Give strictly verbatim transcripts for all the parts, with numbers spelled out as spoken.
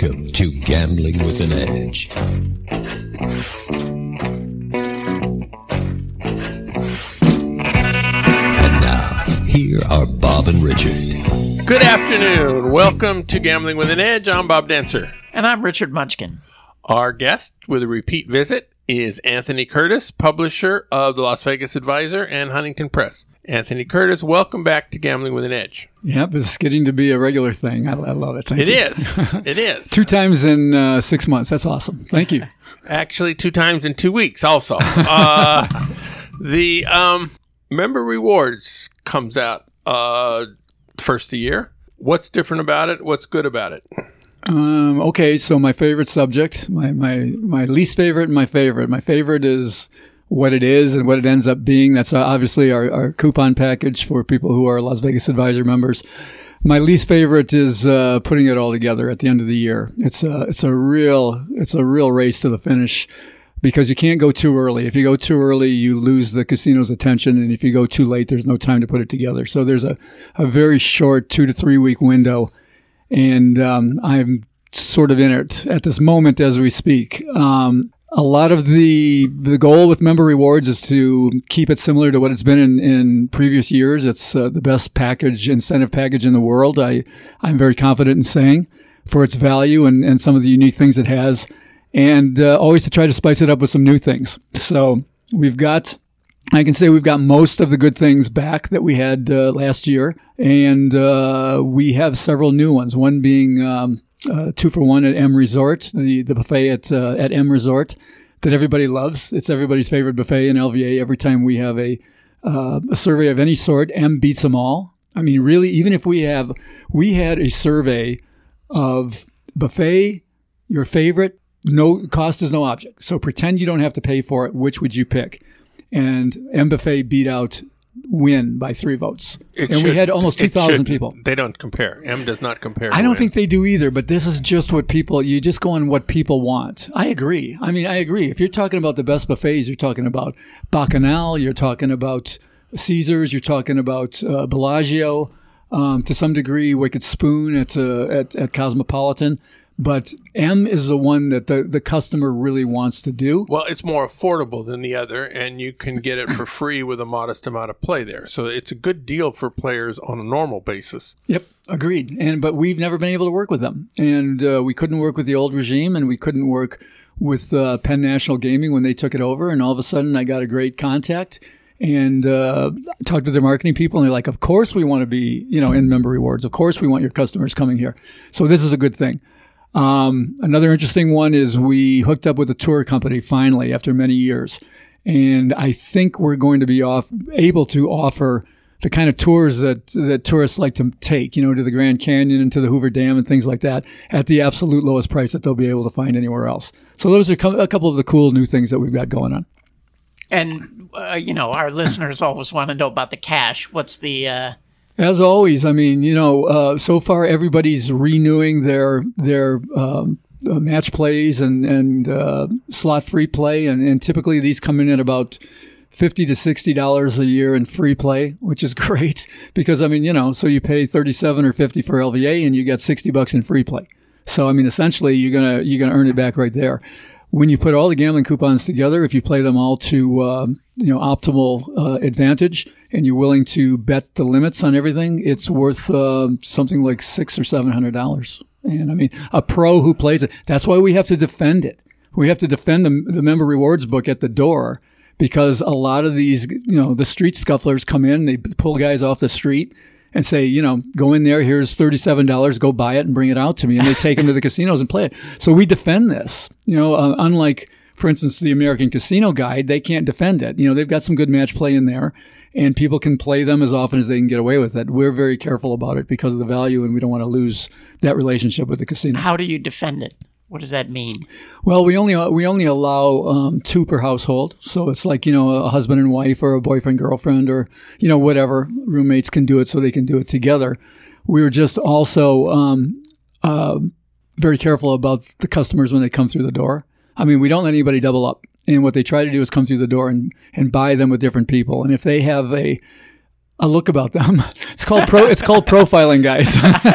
Welcome to Gambling with an Edge. And now, here are Bob and Richard. Good afternoon. Welcome to Gambling with an Edge. I'm Bob Dancer. And I'm Richard Munchkin. Our guest with a repeat visit is Anthony Curtis, publisher of the Las Vegas Advisor and Huntington Press. Anthony Curtis, welcome back to Gambling with an Edge. Yep, it's getting to be a regular thing. I, I love it. Thank it you. is. It is. Two times in uh, six months. That's awesome. Thank you. Actually, two times in two weeks also. Uh, the um, Member Rewards comes out uh, first of the year. What's different about it? What's good about it? Um, okay, so my favorite subject, my, my, my least favorite and my favorite. My favorite is what it is and what it ends up being. That's obviously our, our coupon package for people who are Las Vegas Advisor members. My least favorite is uh, putting it all together at the end of the year. It's a it's a real it's a real race to the finish because you can't go too early. If you go too early, you lose the casino's attention, and if you go too late, there's no time to put it together. So there's a, a very short two to three week window, and um, I'm sort of in it at this moment as we speak. Um, A lot of the the goal with Member Rewards is to keep it similar to what it's been in, in previous years. It's uh, the best package, incentive package in the world, I, I'm very confident in saying, for its value and, and some of the unique things it has, and uh, always to try to spice it up with some new things. So we've got, I can say we've got most of the good things back that we had uh, last year, and uh, we have several new ones, one being Um, Uh, two for one at M Resort, the, the buffet at uh, at M Resort that everybody loves. It's everybody's favorite buffet in L V A. Every time we have a uh, a survey of any sort, M beats them all. I mean, really, even if we have, we had a survey of buffet, your favorite, no cost is no object. So pretend you don't have to pay for it. Which would you pick? And M Buffet beat out Win by three votes. It and should, we had almost two thousand people. They don't compare. M does not compare. I don't Win. think they do either, but this is just what people, you just go on what people want. I agree. I mean, I agree. If you're talking about the best buffets, you're talking about Bacchanal, you're talking about Caesars, you're talking about uh, Bellagio, um, to some degree, Wicked Spoon at, uh, at, at Cosmopolitan. But M is the one that the, the customer really wants to do. Well, it's more affordable than the other, and you can get it for free with a modest amount of play there. So it's a good deal for players on a normal basis. Yep, agreed. And but we've never been able to work with them, and uh, we couldn't work with the old regime, and we couldn't work with uh, Penn National Gaming when they took it over. And all of a sudden, I got a great contact and uh, talked to their marketing people, and they're like, "Of course, we want to be, you know, in Member Rewards. Of course, we want your customers coming here. So this is a good thing." Um, another interesting one is we hooked up with a tour company finally after many years. And I think we're going to be off, able to offer the kind of tours that, that tourists like to take, you know, to the Grand Canyon and to the Hoover Dam and things like that at the absolute lowest price that they'll be able to find anywhere else. So those are a couple of the cool new things that we've got going on. And, uh, you know, our listeners always want to know about the cash. What's the... Uh As always, I mean, you know, uh, so far everybody's renewing their their um, uh, match plays and and uh, slot free play, and, and typically these come in at about fifty to sixty dollars a year in free play, which is great because I mean, you know, so you pay thirty seven or fifty for L V A, and you get sixty bucks in free play. So I mean, essentially, you're gonna you're gonna earn it back right there. When you put all the gambling coupons together, if you play them all to uh, you know optimal uh, advantage, and you're willing to bet the limits on everything, it's worth uh, something like six or seven hundred dollars. And I mean, a pro who plays it. That's why we have to defend it. We have to defend the, the Member Rewards book at the door because a lot of these, you know, the street scufflers come in, they pull guys off the street and say, you know, go in there, here's thirty-seven dollars, go buy it and bring it out to me. And they take them to the casinos and play it. So we defend this, you know, uh, unlike, for instance, the American Casino Guide, they can't defend it. You know, they've got some good match play in there and people can play them as often as they can get away with it. We're very careful about it because of the value and we don't want to lose that relationship with the casinos. How do you defend it? What does that mean? Well, we only we only allow um, two per household. So it's like, you know, a husband and wife or a boyfriend, girlfriend, or, you know, whatever. Roommates can do it so they can do it together. We were just also um, uh, very careful about the customers when they come through the door. I mean, we don't let anybody double up. And what they try to do is come through the door and, and buy them with different people. And if they have a a look about them. It's called pro. It's called profiling, guys.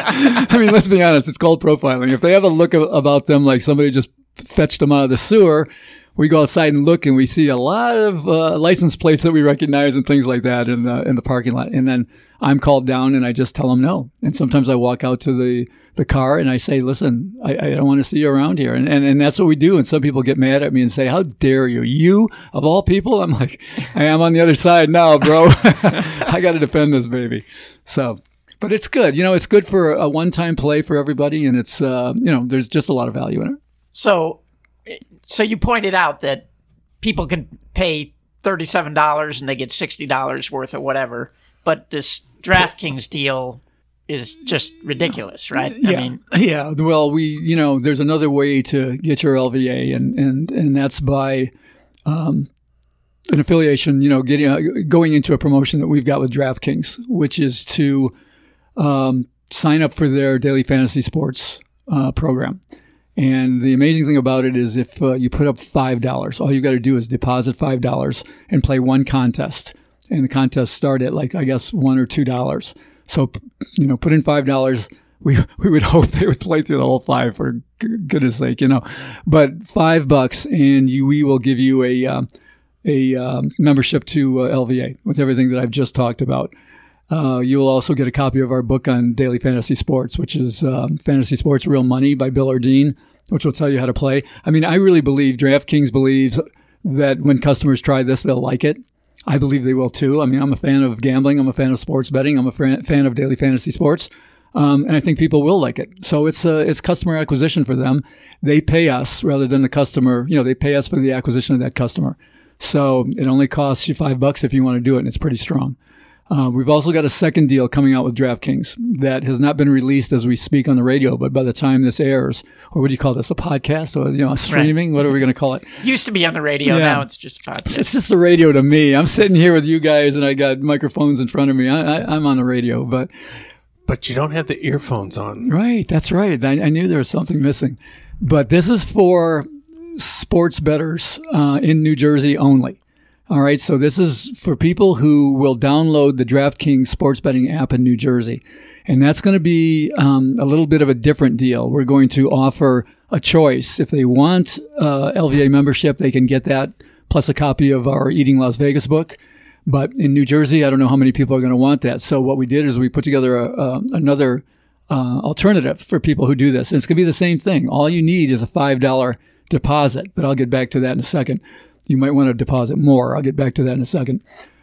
I mean, let's be honest. It's called profiling. If they have a look a- about them like somebody just fetched them out of the sewer, we go outside and look, and we see a lot of uh, license plates that we recognize and things like that in the in the parking lot. And then I'm called down, and I just tell them no. And sometimes I walk out to the, the car, and I say, "Listen, I, I don't want to see you around here." And, and and that's what we do. And some people get mad at me and say, "How dare you? You of all people?" I'm like, "I am on the other side now, bro. I got to defend this baby." So. But it's good. You know, it's good for a one-time play for everybody, and it's, uh, you know, there's just a lot of value in it. So, so you pointed out that people can pay thirty-seven dollars and they get sixty dollars worth of whatever, but this DraftKings deal is just ridiculous, right? Yeah. I mean, yeah. Well, we, you know, there's another way to get your L V A, and, and, and that's by, um, an affiliation, you know, getting, uh, going into a promotion that we've got with DraftKings, which is to, um, sign up for their daily fantasy sports, uh, program. And the amazing thing about it is if uh, you put up five dollars, all you got to do is deposit five dollars and play one contest. And the contests start at like, I guess, one or two dollars. So, you know, put in five dollars. We we would hope they would play through the whole five, for goodness sake, you know. But five bucks, and you, we will give you a um, a um, membership to uh, L V A with everything that I've just talked about. Uh, you will also get a copy of our book on daily fantasy sports, which is um, Fantasy Sports Real Money by Bill Ordine, which will tell you how to play. I mean, I really believe DraftKings believes that when customers try this, they'll like it. I believe they will too. I mean, I'm a fan of gambling. I'm a fan of sports betting. I'm a fan fan of daily fantasy sports. Um, and I think people will like it. So it's uh, it's customer acquisition for them. They pay us rather than the customer. You know, they pay us for the acquisition of that customer. So it only costs you five bucks if you want to do it, and it's pretty strong. Uh, we've also got a second deal coming out with DraftKings that has not been released as we speak on the radio, but by the time this airs, or what do you call this, a podcast, or you know, a streaming? Right. What are we going to call it? Used to be on the radio, yeah. Now it's just a podcast. It's just the radio to me. I'm sitting here with you guys, and I got microphones in front of me. I, I, I'm on the radio, but but you don't have the earphones on. Right, that's right. I, I knew there was something missing, but this is for sports bettors uh, in New Jersey only. All right, so this is for people who will download the DraftKings sports betting app in New Jersey. And that's going to be um, a little bit of a different deal. We're going to offer a choice. If they want uh, L V A membership, they can get that, plus a copy of our Eating Las Vegas book. But in New Jersey, I don't know how many people are going to want that. So what we did is we put together a, a, another uh, alternative for people who do this. And it's going to be the same thing. All you need is a five dollars deposit, but I'll get back to that in a second. You might want to deposit more. I'll get back to that in a second.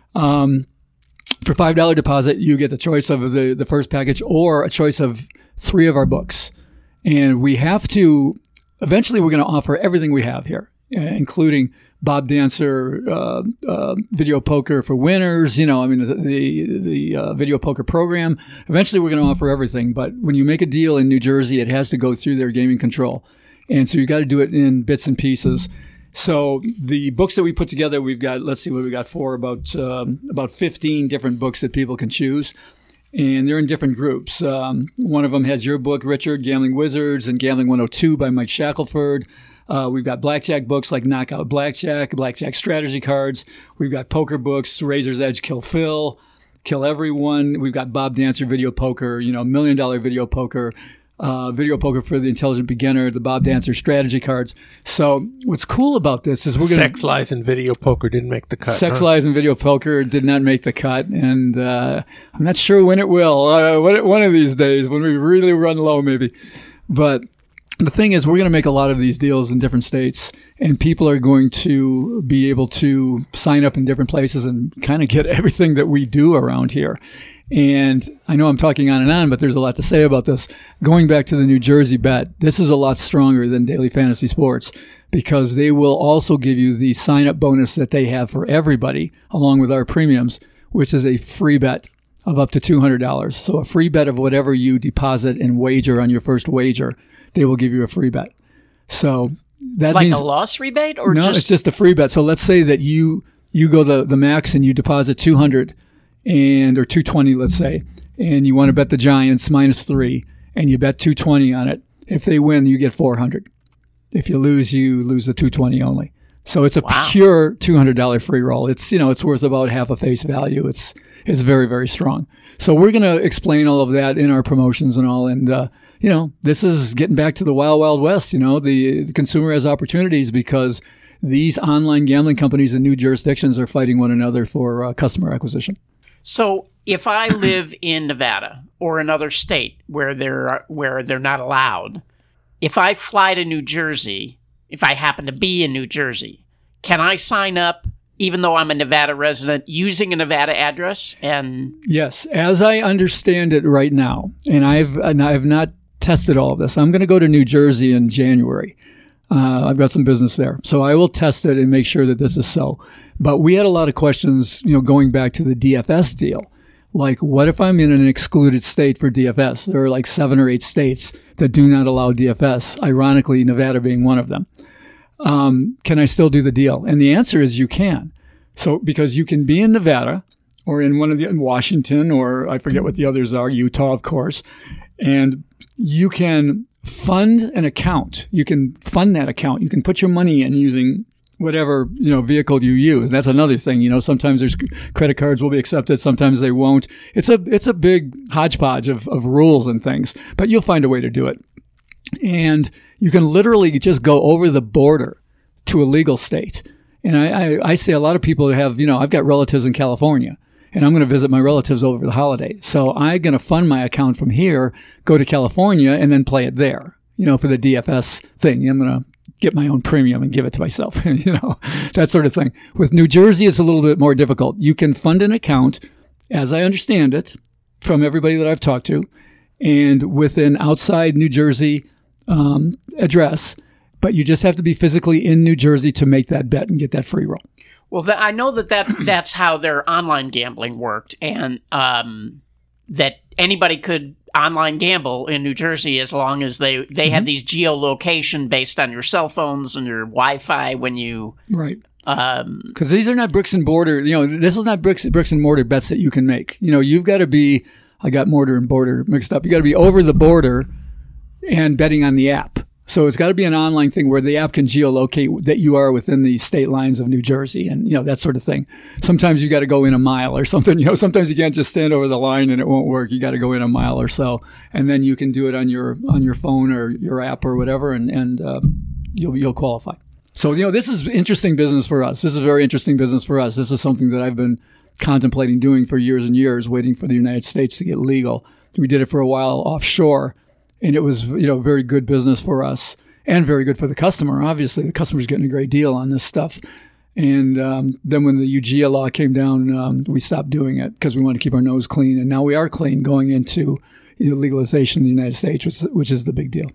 Um, for five dollars deposit, you get the choice of the, the first package or a choice of three of our books. And we have to, eventually we're going to offer everything we have here, including Bob Dancer, uh, uh, video poker for winners, you know, I mean, the, the, the uh, video poker program. Eventually we're going to offer everything. But when you make a deal in New Jersey, it has to go through their gaming control. And so you got to do it in bits and pieces. So the books that we put together, we've got, let's see what we got for, about um, about fifteen different books that people can choose. And they're in different groups. Um, one of them has your book, Richard, Gambling Wizards, and Gambling one oh two by Mike Shackelford. Uh, we've got blackjack books like Knockout Blackjack, Blackjack Strategy Cards. We've got poker books, Razor's Edge, Kill Phil, Kill Everyone. We've got Bob Dancer Video Poker, you know, Million Dollar Video Poker. Uh, video poker for the intelligent beginner, the Bob Dancer strategy cards. So what's cool about this is we're going to... Sex, Lies, and Video Poker didn't make the cut. Sex, huh? Lies, and Video Poker did not make the cut. And uh, I'm not sure when it will. Uh, one of these days, when we really run low, maybe. But the thing is, we're going to make a lot of these deals in different states. And people are going to be able to sign up in different places and kind of get everything that we do around here. And I know I'm talking on and on, but there's a lot to say about this. Going back to the New Jersey bet, this is a lot stronger than Daily Fantasy Sports because they will also give you the sign-up bonus that they have for everybody, along with our premiums, which is a free bet of up to two hundred dollars. So a free bet of whatever you deposit and wager on your first wager, they will give you a free bet. So that like means... a loss rebate? Or no, just... it's just a free bet. So let's say that you, you go the, the max and you deposit two hundred dollars. And or two twenty, let's say, and you want to bet the Giants minus three, and you bet two twenty on it. If they win, you get four hundred. If you lose, you lose the two twenty only. So it's a Wow. pure two hundred dollars free roll. It's, you know, it's worth about half a face value. It's, it's very, very strong. So we're going to explain all of that in our promotions and all. And, uh, you know, this is getting back to the wild, wild west. You know, the, the consumer has opportunities because these online gambling companies in new jurisdictions are fighting one another for uh, customer acquisition. So if I live in Nevada or another state where they're where they're not allowed, if I fly to New Jersey, if I happen to be in New Jersey, can I sign up even though I'm a Nevada resident using a Nevada address? And Yes, as I understand it right now, and I've and I've not tested all of this. I'm going to go to New Jersey in January. Uh, I've got some business there, so I will test it and make sure that this is so. But we had a lot of questions, you know, going back to the D F S deal. Like, what if I'm in an excluded state for D F S? There are like seven or eight states that do not allow D F S, ironically, Nevada being one of them. Um, can I still do the deal? And the answer is you can. So, because you can be in Nevada or in one of the, in Washington, or I forget what the others are, Utah, of course, and you can fund an account. You can fund that account. You can put your money in using whatever, you know, vehicle you use. That's another thing. You know, sometimes there's credit cards will be accepted. Sometimes they won't. It's a, it's a big hodgepodge of, of rules and things, but you'll find a way to do it. And you can literally just go over the border to a legal state. And I, I, I say a lot of people have, you know, I've got relatives in California and I'm going to visit my relatives over the holiday. So I'm going to fund my account from here, go to California, and then play it there, you know, for the D F S thing. I'm going to get my own premium and give it to myself, you know, that sort of thing. With New Jersey, it's a little bit more difficult. You can fund an account, as I understand it, from everybody that I've talked to, and with an outside New Jersey um, address, but you just have to be physically in New Jersey to make that bet and get that free roll. well, th- I know that, that that's how their online gambling worked, and um, that anybody could online gamble in New Jersey as long as they, they mm-hmm. have these geolocation based on your cell phones and your Wi-Fi when you... Right. Um, Because these are not bricks and mortar, you know, this is not bricks, bricks and mortar bets that you can make. You know, you've got to be, I got mortar and border mixed up. You got to be over the border and betting on the app. So it's got to be an online thing where the app can geolocate that you are within the state lines of New Jersey and, you know, that sort of thing. Sometimes you got to go in a mile or something, you know, sometimes you can't just stand over the line and it won't work. You got to go in a mile or so, and then you can do it on your, on your phone or your app or whatever, and, and, uh, you'll, you'll qualify. So, you know, this is interesting business for us. This is very interesting business for us. This is something that I've been contemplating doing for years and years, waiting for the United States to get legal. We did it for a while offshore, and it was, you know, very good business for us and very good for the customer. Obviously, the customer's getting a great deal on this stuff. And um, then when the U G A law came down, um, we stopped doing it because we wanted to keep our nose clean. And now we are clean going into, you know, legalization in the United States, which, which is the big deal.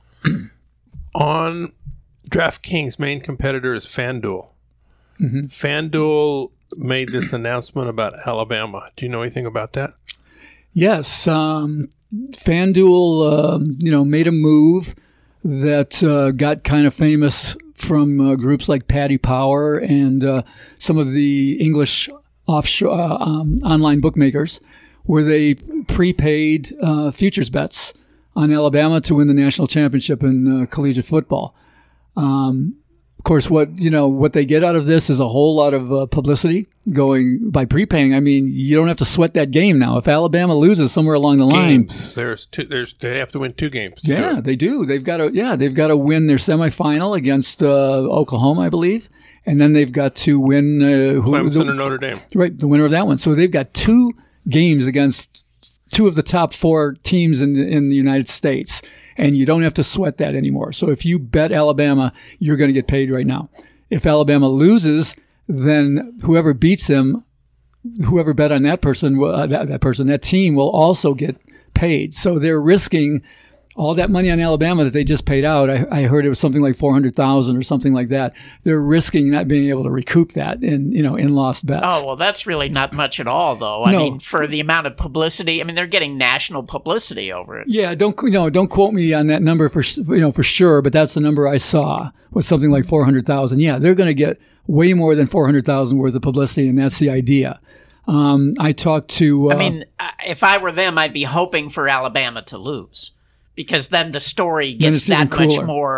On DraftKings' main competitor is FanDuel. Mm-hmm. FanDuel made this announcement about Alabama. Do you know anything about that? Yes. Um, FanDuel, um, you know, made a move that uh, got kind of famous from uh, groups like Paddy Power and uh, some of the English offshore uh, um, online bookmakers, where they prepaid uh, futures bets on Alabama to win the national championship in uh, collegiate football. Um, of course, what you know what they get out of this is a whole lot of uh, publicity going by prepaying. I mean, you don't have to sweat that game now. If Alabama loses somewhere along the line, games. There's two. There's they have to win two games. to yeah, do it. they do. They've got to. Yeah, they've got to win their semifinal against uh, Oklahoma, I believe, and then they've got to win uh, who, Clemson the, or Notre Dame. Right, the winner of that one. So they've got two games against two of the top four teams in the, in the United States. And you don't have to sweat that anymore. So if you bet Alabama, you're going to get paid right now. If Alabama loses, then whoever beats him, whoever bet on that person, uh, that, that person, that team will also get paid. So they're risking all that money on Alabama that they just paid out. I, I heard it was something like four hundred thousand dollars or something like that. They're risking not being able to recoup that in, you know, in lost bets. Oh, well, that's really not much at all, though. I No. mean, for the amount of publicity, I mean, they're getting national publicity over it. Yeah, don't you know? Don't quote me on that number for you know for sure, but that's the number I saw was something like four hundred thousand. Yeah, they're going to get way more than four hundred thousand worth of publicity, and that's the idea. Um, I talked to. Uh, I mean, I- if I were them, I'd be hoping for Alabama to lose, because then the story Then gets it's even that much cooler. more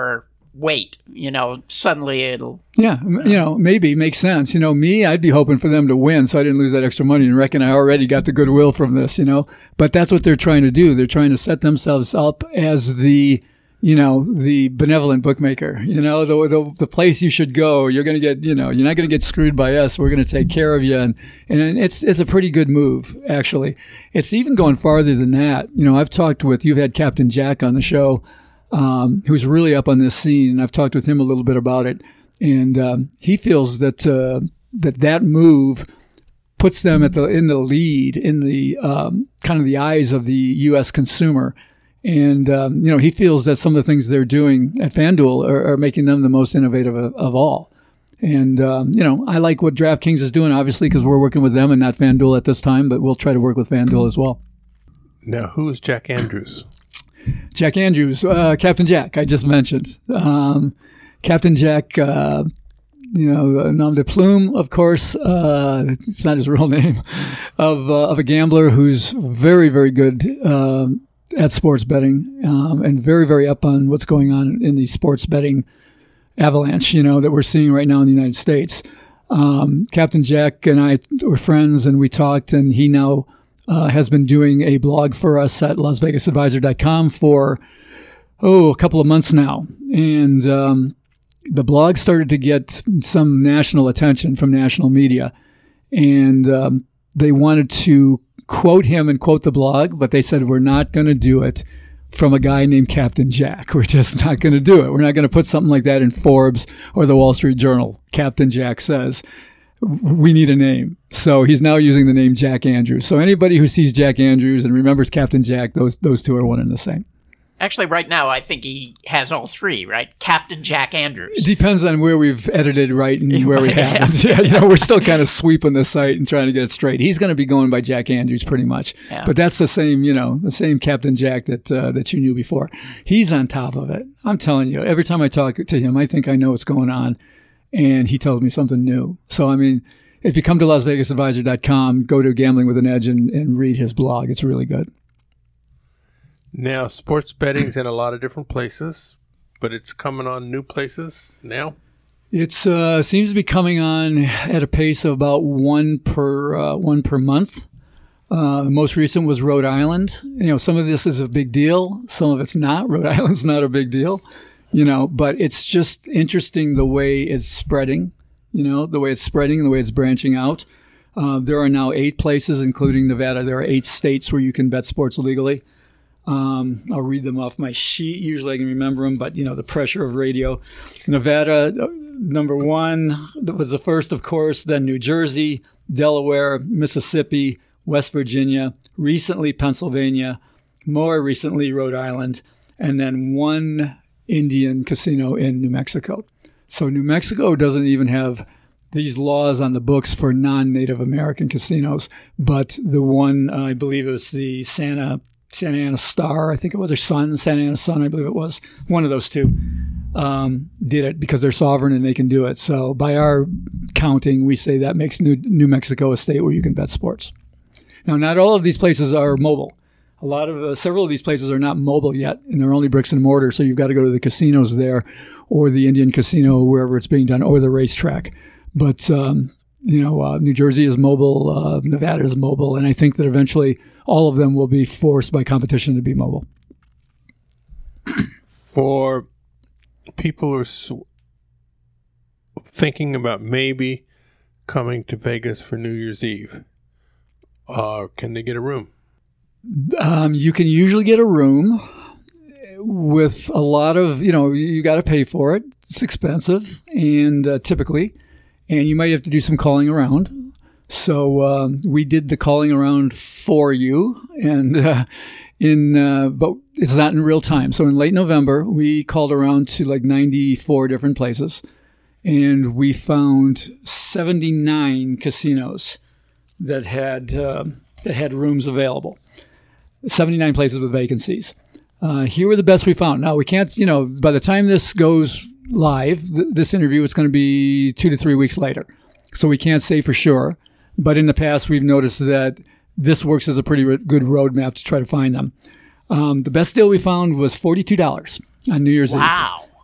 wait. You know, suddenly it'll. Yeah, m- you know, maybe makes sense. You know, me, I'd be hoping for them to win, so I didn't lose that extra money and reckon I already got the goodwill from this. You know, but that's what they're trying to do. They're trying to set themselves up as the, you know, the benevolent bookmaker. You know, the the, the place you should go. You're going to get, you know, you're not going to get screwed by us. We're going to take care of you, and and it's it's a pretty good move, actually. It's even going farther than that. You know, I've talked with you've had Captain Jack on the show. Um, who's really up on this scene. I've talked with him a little bit about it, and um, he feels that uh, that that move puts them at the in the lead in the um, kind of the eyes of the U S consumer, and um, you know he feels that some of the things they're doing at FanDuel are, are making them the most innovative of, of all. And um, you know I like what DraftKings is doing, obviously, because we're working with them and not FanDuel at this time, but we'll try to work with FanDuel as well. Now, who is Jack Andrews? Jack Andrews, uh, Captain Jack, I just mentioned. Um, Captain Jack, uh, you know, nom de plume, of course. Uh, it's not his real name, of uh, of a gambler who's very, very good um, at sports betting um, and very, very up on what's going on in the sports betting avalanche, you know, that we're seeing right now in the United States. Um, Captain Jack and I were friends, and we talked, and he now Uh, has been doing a blog for us at las vegas advisor dot com for, oh, a couple of months now. And um, the blog started to get some national attention from national media. And um, they wanted to quote him and quote the blog, but they said, we're not going to do it from a guy named Captain Jack. We're just not going to do it. We're not going to put something like that in Forbes or the Wall Street Journal. Captain Jack says. We need a name. So he's now using the name Jack Andrews. So anybody who sees Jack Andrews and remembers Captain Jack, those those two are one and the same. Actually, right now, I think he has all three, right? Captain Jack Andrews. It depends on where we've edited right and where we Yeah. haven't. Yeah, you know, we're still kind of sweeping the site and trying to get it straight. He's going to be going by Jack Andrews pretty much. Yeah. But that's the same, you know, the same Captain Jack that uh, that you knew before. He's on top of it. I'm telling you, every time I talk to him, I think I know what's going on, and he tells me something new. So, I mean, if you come to las vegas advisor dot com, go to Gambling with an Edge and, and read his blog. It's really good. Now, sports betting's in a lot of different places, but it's coming on new places now. It's uh, seems to be coming on at a pace of about one per uh, one per month. Uh, the most recent was Rhode Island. You know, some of this is a big deal, some of it's not. Rhode Island's not a big deal, you know, but it's just interesting the way it's spreading. You know, the way it's spreading, the way it's branching out. Uh, there are now eight places, including Nevada. There are eight states where you can bet sports legally. Um, I'll read them off my sheet. Usually I can remember them, but, you know, the pressure of radio. Nevada, number one, that was the first, of course, then New Jersey, Delaware, Mississippi, West Virginia, recently Pennsylvania, more recently Rhode Island, and then one Indian casino in New Mexico. So New Mexico doesn't even have these laws on the books for non-Native American casinos, but the one, uh, I believe it was the Santa Santa Ana Star, I think it was, or Sun, Santa Ana Sun, I believe it was, one of those two, um, did it because they're sovereign and they can do it. So by our counting, we say that makes New, New Mexico a state where you can bet sports. Now, not all of these places are mobile. A lot of, uh, several of these places are not mobile yet, and they're only bricks and mortar, so you've got to go to the casinos there, or the Indian casino, wherever it's being done, or the racetrack. But, um, you know, uh, New Jersey is mobile, uh, Nevada is mobile, and I think that eventually all of them will be forced by competition to be mobile. For people who are s- thinking about maybe coming to Vegas for New Year's Eve, uh, can they get a room? Um, you can usually get a room with a lot of, you know, you got to pay for it. It's expensive, and uh, typically, and you might have to do some calling around. So um, we did the calling around for you, and uh, in uh, but it's not in real time. So in late November, we called around to like ninety-four different places, and we found seventy-nine casinos that had uh, that had rooms available. seventy-nine places with vacancies. Uh, here were the best we found. Now, we can't, you know, by the time this goes live, th- this interview, it's going to be two to three weeks later. So we can't say for sure. But in the past, we've noticed that this works as a pretty re- good roadmap to try to find them. Um, the best deal we found was forty-two dollars on New Year's Eve. Wow. Yep,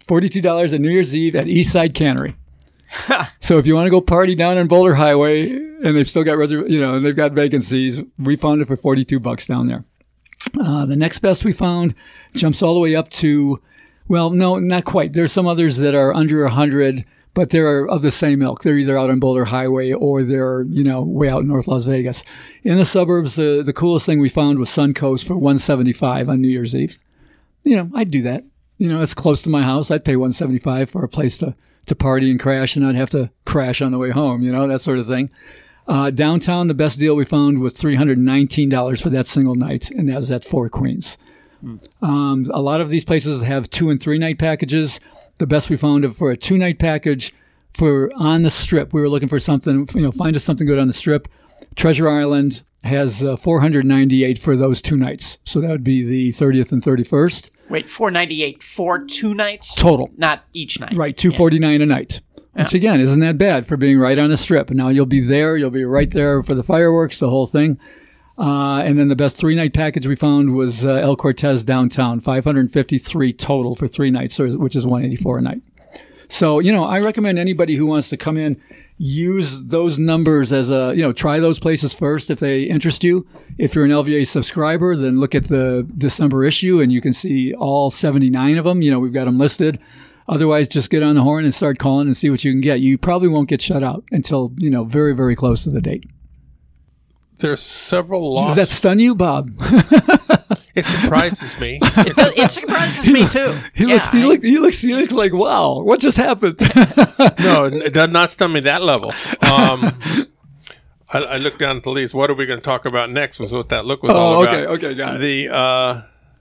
forty-two dollars at New Year's Eve at Eastside Cannery. So if you want to go party down on Boulder Highway and they've still got reserv- you know, and they've got vacancies, we found it for forty-two bucks down there. Uh, the next best we found jumps all the way up to, well, no, not quite. There's some others that are under a hundred, but they're of the same ilk. They're either out on Boulder Highway or they're, you know, way out in North Las Vegas. In the suburbs, uh, the coolest thing we found was Suncoast for one seventy-five on New Year's Eve. You know, I'd do that. You know, it's close to my house. I'd pay one seventy-five for a place to, to party and crash and not have to crash on the way home, you know, that sort of thing. Uh, downtown, the best deal we found was three hundred nineteen dollars for that single night, and that was at Four Queens. Mm. Um, a lot of these places have two and three night packages. The best we found for a two night package for on the Strip, we were looking for something, you know, find us something good on the Strip. Treasure Island has uh, four hundred ninety-eight for those two nights. So that would be the thirtieth and thirty-first. Wait, four ninety-eight for two nights? Total. Not each night. Right, two forty-nine yeah. a night. Which, yeah. again, isn't that bad for being right on a Strip. And now you'll be there. You'll be right there for the fireworks, the whole thing. Uh, and then the best three-night package we found was uh, El Cortez downtown, five hundred fifty-three total for three nights, which is one eighty-four a night. So, you know, I recommend anybody who wants to come in, use those numbers as a, you know, try those places first if they interest you. If you're an L V A subscriber, then look at the December issue and you can see all seventy-nine of them. You know, we've got them listed. Otherwise, just get on the horn and start calling and see what you can get. You probably won't get shut out until, you know, very, very close to the date. There's several laws. Does that stun you, Bob? It surprises me. It, it surprises me too. He yeah, looks. He, I, look, he looks. He looks like, wow, what just happened? No, it does not stun me that level. Um, I, I looked down at the list. What are we going to talk about next? Was what that look was oh, all about. okay, okay, got it. The uh,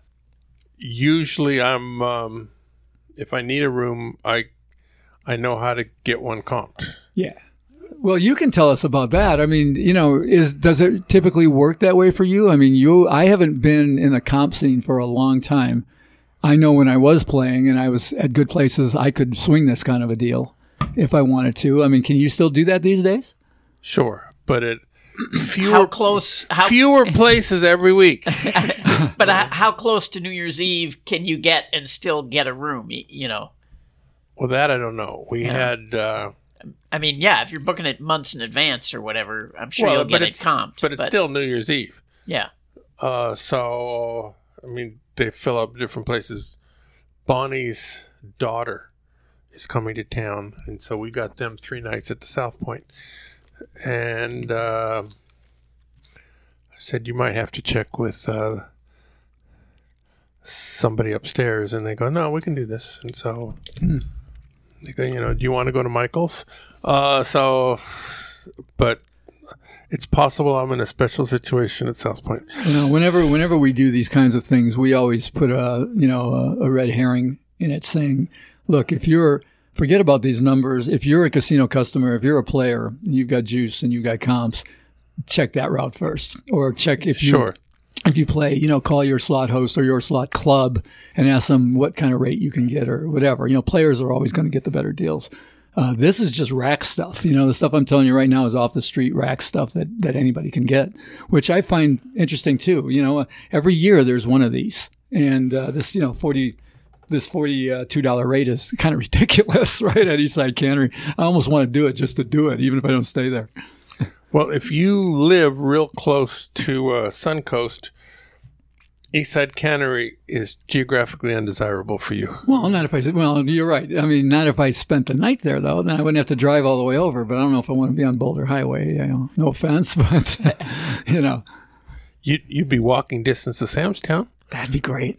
usually I'm um, if I need a room, I I know how to get one comped. Yeah. Well, you can tell us about that. I mean, you know, is does it typically work that way for you? I mean, you, I haven't been in the comp scene for a long time. I know when I was playing and I was at good places, I could swing this kind of a deal if I wanted to. I mean, can you still do that these days? Sure, but it fewer how close? How, fewer places every week. But uh, how close to New Year's Eve can you get and still get a room? You know. Well, that I don't know. We yeah. had. Uh, I mean, yeah, if you're booking it months in advance or whatever, I'm sure well, you'll get it it's, comped. But it's but, still New Year's Eve. Yeah. Uh, so, I mean, they fill up different places. Bonnie's daughter is coming to town, and so we got them three nights at the South Point. And uh, I said, you might have to check with uh, somebody upstairs. And they go, no, we can do this. And so... Hmm. They go, you know, do you want to go to Michael's? Uh, so, but it's possible I'm in a special situation at South Point. You know, whenever whenever we do these kinds of things, we always put a you know a, a red herring in it, saying, "Look, if you're forget about these numbers. If you're a casino customer, if you're a player, and you've got juice and you've got comps, check that route first, or check if you." Sure. If you play, you know, call your slot host or your slot club and ask them what kind of rate you can get or whatever. You know, players are always going to get the better deals. Uh, this is just rack stuff. You know, the stuff I'm telling you right now is off the street rack stuff that, that anybody can get, which I find interesting too. You know, uh, every year there's one of these. And uh, this, you know, forty this forty-two dollars rate is kind of ridiculous, right, at Eastside Cannery. I almost want to do it just to do it, even if I don't stay there. Well, if you live real close to uh, Suncoast, Eastside Cannery is geographically undesirable for you. Well, not if I well, you're right. I mean, not if I spent the night there, though. Then I wouldn't have to drive all the way over. But I don't know if I want to be on Boulder Highway. You know, no offense, but you know, you'd you'd be walking distance to Samstown. That'd be great.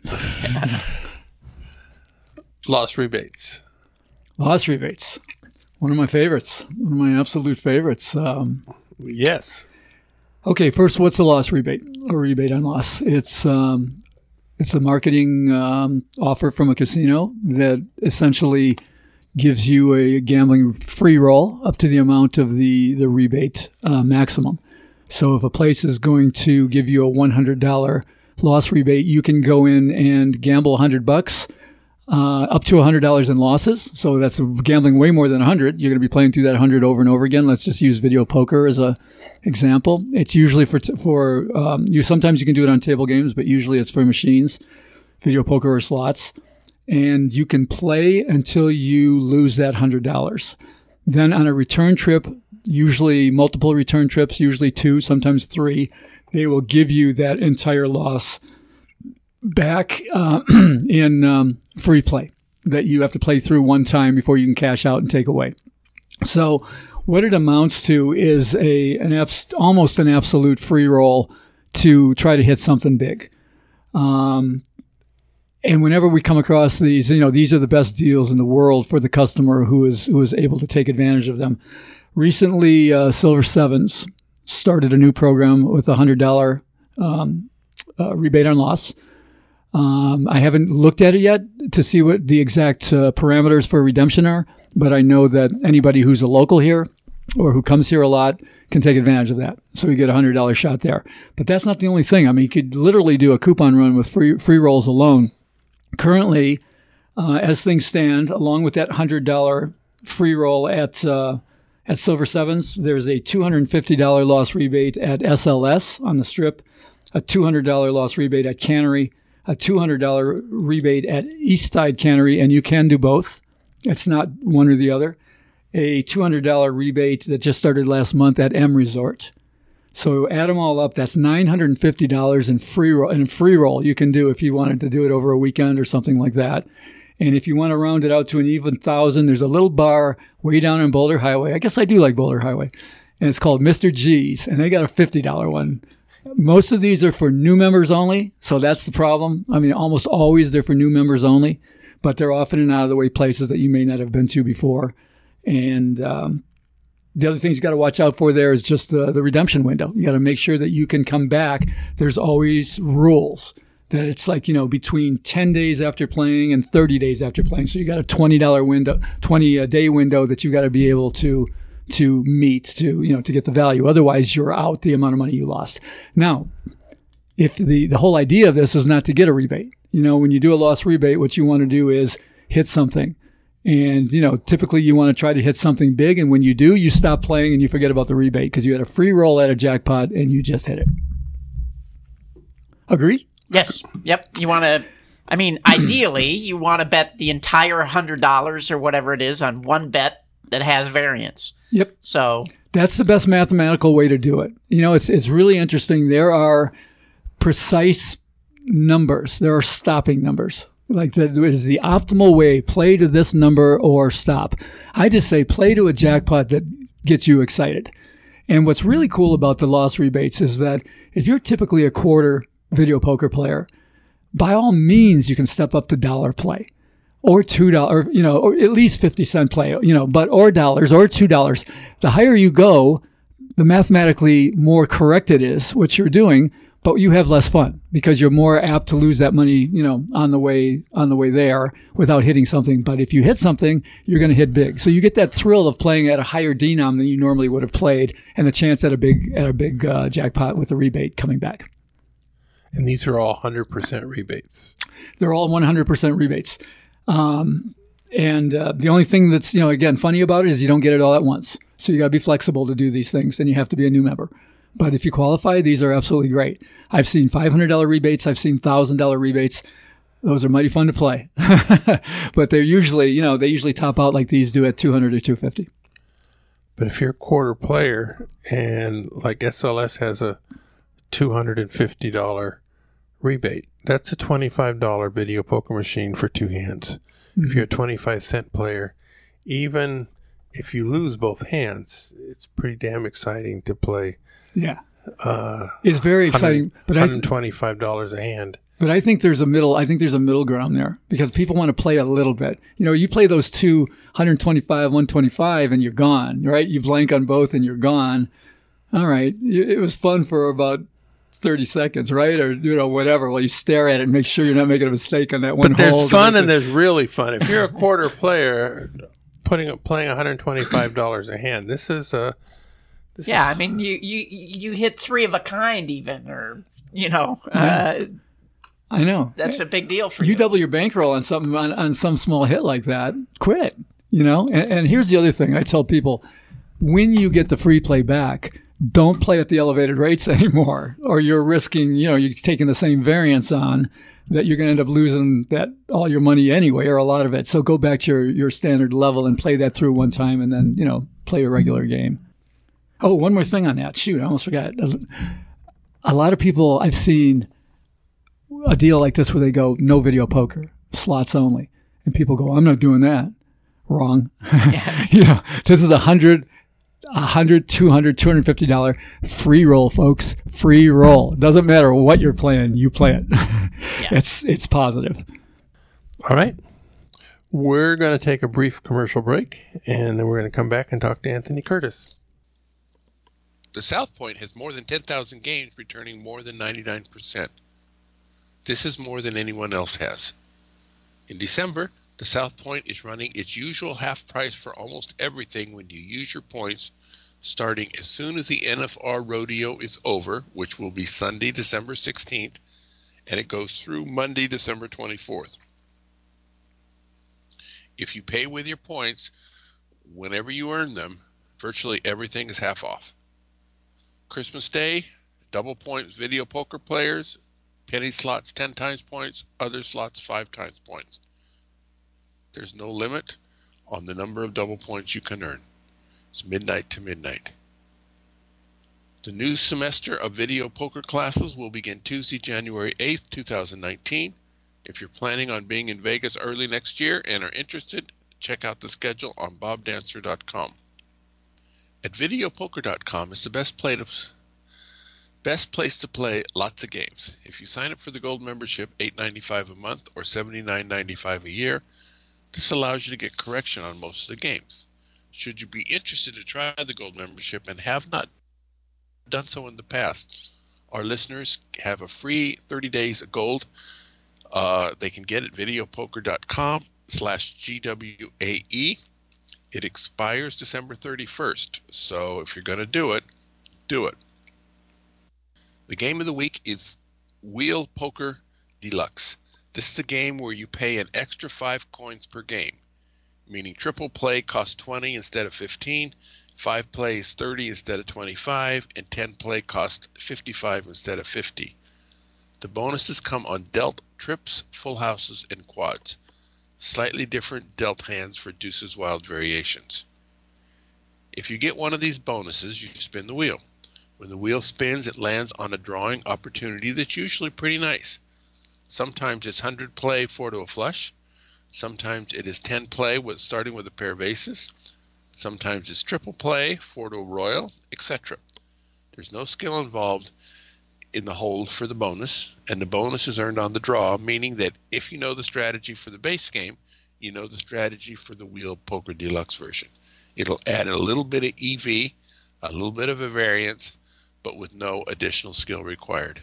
Lost rebates. Lost rebates. One of my favorites. One of my absolute favorites. Um, yes. Okay, first, what's a loss rebate? A rebate on loss. It's um, it's a marketing um, offer from a casino that essentially gives you a gambling free roll up to the amount of the the rebate uh, maximum. So if a place is going to give you a one hundred dollars loss rebate, you can go in and gamble one hundred bucks. Uh, up to one hundred dollars in losses. So that's gambling way more than one hundred. You're going to be playing through that one hundred over and over again. Let's just use video poker as a example. It's usually for, t- for um, you. Sometimes you can do it on table games, but usually it's for machines, video poker or slots. and you can play until you lose that one hundred dollars. Then on a return trip, usually multiple return trips, usually two, sometimes three, they will give you that entire loss back uh, in um, free play that you have to play through one time before you can cash out and take away. So what it amounts to is a an abs- almost an absolute free roll to try to hit something big. Um, and whenever we come across these, you know, these are the best deals in the world for the customer who is who is able to take advantage of them. Recently, uh, Silver Sevens started a new program with a one hundred dollars um, uh, rebate on loss. Um, I haven't looked at it yet to see what the exact uh, parameters for redemption are, but I know that anybody who's a local here or who comes here a lot can take advantage of that. So we get a one hundred dollars shot there. But that's not the only thing. I mean, you could literally do a coupon run with free free rolls alone. Currently, uh, as things stand, along with that one hundred dollars free roll at uh, at Silver Sevens, there's a two hundred fifty dollars loss rebate at S L S on the Strip, a two hundred dollars loss rebate at Cannery, a two hundred dollars rebate at Eastside Cannery, and you can do both. It's not one or the other. A two hundred dollars rebate that just started last month at M Resort. So add them all up, that's nine hundred fifty dollars in free roll, in free roll you can do if you wanted to do it over a weekend or something like that. And if you want to round it out to an even thousand, there's a little bar way down on Boulder Highway. I guess I do like Boulder Highway. And it's called Mister G's, and they got a fifty dollars one. Most of these are for new members only, so that's the problem. I mean, almost always they're for new members only, but they're often in out-of-the-way places that you may not have been to before. And um, the other things you got to watch out for there is just the, the redemption window. You got to make sure that you can come back. There's always rules that it's like, you know, between ten days after playing and thirty days after playing. So you got a twenty dollars window, twenty day window that you got to be able to to meet to, you know, to get the value. Otherwise, you're out the amount of money you lost. Now, if the, the whole idea of this is not to get a rebate, you know, when you do a loss rebate, what you want to do is hit something. And, you know, typically you want to try to hit something big. And when you do, you stop playing and you forget about the rebate because you had a free roll at a jackpot and you just hit it. Agree? Yes. Yep. You want to, I mean, ideally, you want to bet the entire one hundred dollars or whatever it is on one bet that has variance. Yep. So that's the best mathematical way to do it. You know, it's it's really interesting. There are precise numbers. There are stopping numbers. Like that is the optimal way. Play to this number or stop. I just say play to a jackpot that gets you excited. And what's really cool about the loss rebates is that if you're typically a quarter video poker player, by all means you can step up to dollar play. Or two dollars, you know, or at least fifty cent play, you know, but or dollars or two dollars. The higher you go, the mathematically more correct it is what you're doing, but you have less fun because you're more apt to lose that money, you know, on the way on the way there without hitting something. But if you hit something, you're going to hit big. So you get that thrill of playing at a higher denom than you normally would have played, and the chance at a big at a big uh, jackpot with a rebate coming back. And these are all one hundred percent rebates. They're all one hundred percent rebates. Um, and, uh, the only thing that's, you know, again, funny about it is you don't get it all at once. So you got to be flexible to do these things, and you have to be a new member. But if you qualify, these are absolutely great. I've seen five hundred dollars rebates. I've seen one thousand dollars rebates. Those are mighty fun to play. But they're usually, you know, they usually top out like these do at two hundred or two fifty. But if you're a quarter player and like S L S has a two hundred fifty dollars rebate, that's a twenty-five dollars video poker machine for two hands. Mm-hmm. If you're a twenty-five cent player, even if you lose both hands, it's pretty damn exciting to play. Yeah. Uh, it's very exciting. But one hundred twenty-five dollars a hand. But I think there's a middle, I think there's a middle ground there because people want to play a little bit. You know, you play those two, one twenty-five, one twenty-five, and you're gone, right? You blank on both and you're gone. All right. It was fun for about thirty seconds, right? Or, you know, whatever. Well, you stare at it and make sure you're not making a mistake on that one hole. But there's hole fun and there's really fun. If you're a quarter player putting up, playing one hundred twenty-five dollars a hand, this is a... This yeah, is, I mean, you, you, you hit three of a kind even, or, you know... Yeah. Uh, I know. That's a big deal for you. You double your bankroll on something, on, on some small hit like that, quit, you know? And, and here's the other thing I tell people. When you get the free play back, don't play at the elevated rates anymore, or you're risking, you know, you're taking the same variance on that you're going to end up losing that all your money anyway, or a lot of it. So go back to your, your standard level and play that through one time and then, you know, play a regular game. Oh, one more thing on that. Shoot, I almost forgot. A lot of people, I've seen a deal like this where they go, no video poker, slots only. And people go, I'm not doing that. Wrong. Yeah. You know, this is a hundred, a hundred, two hundred, two hundred fifty dollars free roll, folks. Free roll. It doesn't matter what you're playing, you play it. Yeah. It's it's positive. All right. We're going to take a brief commercial break, and then we're going to come back and talk to Anthony Curtis. The South Point has more than ten thousand games, returning more than ninety-nine percent. This is more than anyone else has. In December, the South Point is running its usual half price for almost everything when you use your points, starting as soon as the N F R rodeo is over, which will be Sunday, December sixteenth, and it goes through Monday, December twenty-fourth. If you pay with your points, whenever you earn them, virtually everything is half off. Christmas Day, double points video poker players, penny slots ten times points, other slots five times points. There's no limit on the number of double points you can earn. It's midnight to midnight. The new semester of video poker classes will begin Tuesday, January eighth, two thousand nineteen. If you're planning on being in Vegas early next year and are interested, check out the schedule on bob dancer dot com. At video poker dot com is the best play to, best place to play lots of games. If you sign up for the gold membership, eight dollars and ninety-five cents a month or seventy-nine ninety-five a year, this allows you to get correction on most of the games. Should you be interested to try the gold membership and have not done so in the past, our listeners have a free thirty days of gold. Uh, they can get it at video poker dot com slash G W A E. It expires December thirty-first, so if you're going to do it, do it. The game of the week is Wheel Poker Deluxe. This is a game where you pay an extra five coins per game, meaning triple play costs twenty instead of fifteen, five play is thirty instead of twenty-five, and ten play costs fifty-five instead of fifty. The bonuses come on dealt, trips, full houses, and quads. Slightly different dealt hands for deuces wild variations. If you get one of these bonuses, you spin the wheel. When the wheel spins, it lands on a drawing opportunity that's usually pretty nice. Sometimes it's one hundred play, four to a flush. Sometimes it is ten play, with starting with a pair of aces. Sometimes it's triple play, four to a royal, et cetera. There's no skill involved in the hold for the bonus, and the bonus is earned on the draw, meaning that if you know the strategy for the base game, you know the strategy for the Wheel Poker Deluxe version. It'll add a little bit of E V, a little bit of a variance, but with no additional skill required.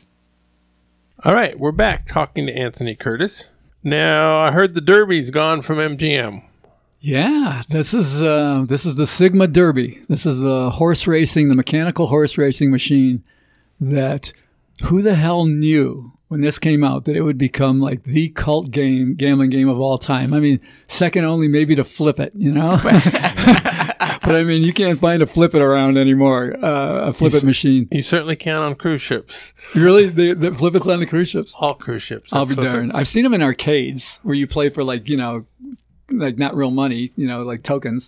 All right, we're back talking to Anthony Curtis. Now, I heard the Derby's gone from M G M. Yeah, this is uh, this is the Sigma Derby. This is the horse racing, the mechanical horse racing machine that who the hell knew when this came out that it would become like the cult game, gambling game of all time. I mean, second only maybe to Flip It, you know? But I mean, you can't find a Flip It around anymore, uh, a Flip It machine. You certainly can on cruise ships. Really? The, the Flip It's on the cruise ships? All cruise ships. I'll be darned. I've seen them in arcades where you play for like, you know, like not real money, you know, like tokens.